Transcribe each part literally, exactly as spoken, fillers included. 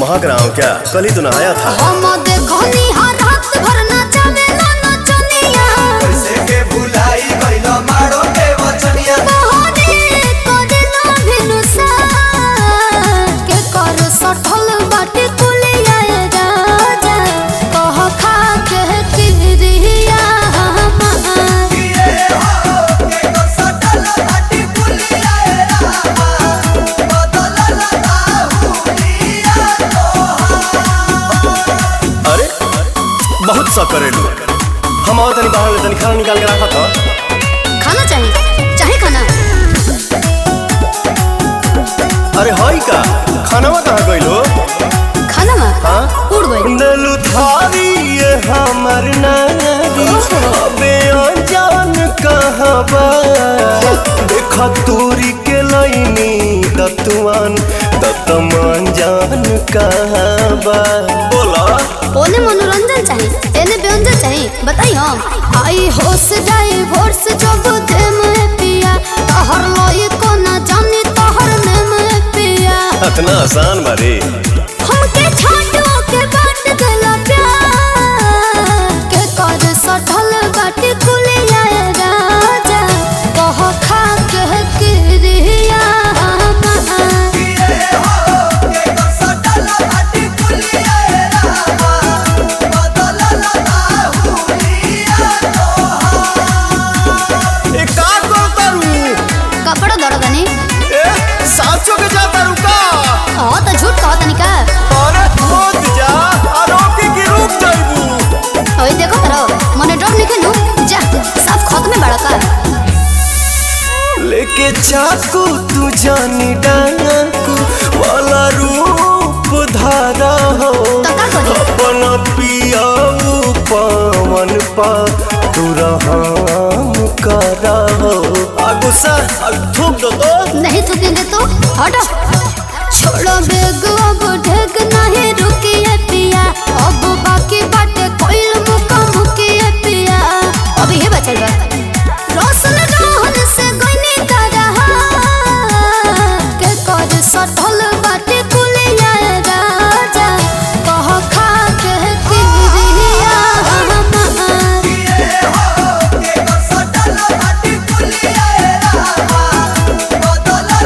महक रहा हूँ क्या? कल ही तो नहाया था। हम देखनी हर रात भर नचावे ना नचनिया कैसे के भुलाई गइलो मारो के वचनिया मोहनी कोदिनो भिनुसा के कर सठल बाटे कुलिया राजा कह खा के किरिया ये हो के को सटल हटी कुलिया रामा बदल लगा अरे बहुत सा करेलू। हम और तनी बाहर तनी खाना निकाल के रखा था। खाना चाहिए चाहे खाना अरे हाई का खानावा कहाँ गइलो? खाना में हाँ उड़ गई दलु थारी ये हमर नारी अबे अनजान कहाँ बा देखा तूरी के लाइनी दतुआन दतमान जान कहाँ बा बोला ओने मनोरंजन चाहिए एने व्यंजन चाहिए बताई हम आई होश जाए भोर से जब दे में पिया तहर लोई को ना जानी तहर ने में पिया इतना आसान बारे हमके छाटो के बाट देला प्यार के कर सठल बाटे कुलिया राजा कह खा के किरिया ये हो के को सटल हटी कुलिया रामा बदल लगा ए का करतारू? कपड़ा दरदनी ए साचो के जातारू का? हां तो झूठ कहत निका अरे मत जा आरोपी की रुक जाइबू। ओए देखो तरो मने डर निके नु जा सब खत में बड़ा का लेके चाकू तू जानी डाकू वाला रूप धारा हो तो का करी अपन पियाऊ पवन पा तू रहम करा हो आ गुस्सा आ थूक दो तो नहीं थूकेंगे तो हटो छोड़ो बेग अब ढेक नहीं रुकिए पिया अब बाकी बाटे कोइल मुका मुकिए पिया अभी ये बचल बा रोशन रोहन से गइनी तारा के कर सठल बाटे कुलिया राजा कह खा के किरिया ये हो के को सटल हटी कुलिया रामा बदल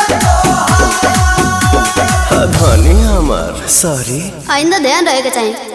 लगा धनी हमार सॉरी आइंदा ध्यान रहे के चाहिए।